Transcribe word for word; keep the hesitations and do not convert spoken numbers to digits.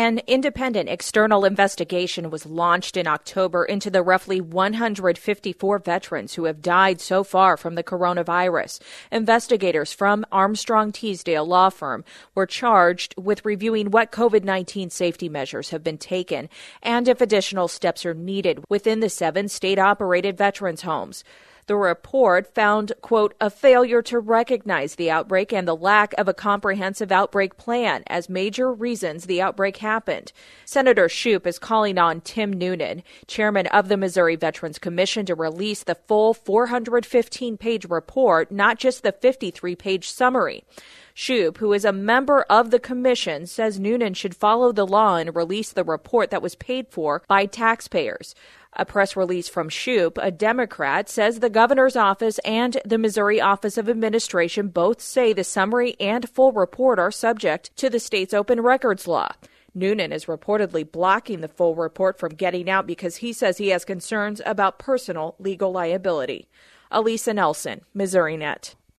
An independent external investigation was launched in October into the roughly one hundred fifty-four veterans who have died so far from the coronavirus. Investigators from Armstrong Teasdale law firm were charged with reviewing what COVID nineteen safety measures have been taken and if additional steps are needed within the seven state-operated veterans' homes. The report found, quote, a failure to recognize the outbreak and the lack of a comprehensive outbreak plan as major reasons the outbreak happened. Senator Shoup is calling on Tim Noonan, chairman of the Missouri Veterans Commission, to release the full four hundred fifteen page report, not just the fifty-three page summary. Shoup, who is a member of the commission, says Noonan should follow the law and release the report that was paid for by taxpayers. A press release from Shoup, a Democrat, says the governor's office and the Missouri Office of Administration both say the summary and full report are subject to the state's open records law. Noonan is reportedly blocking the full report from getting out because he says he has concerns about personal legal liability. Elisa Nelson, Missouri Net.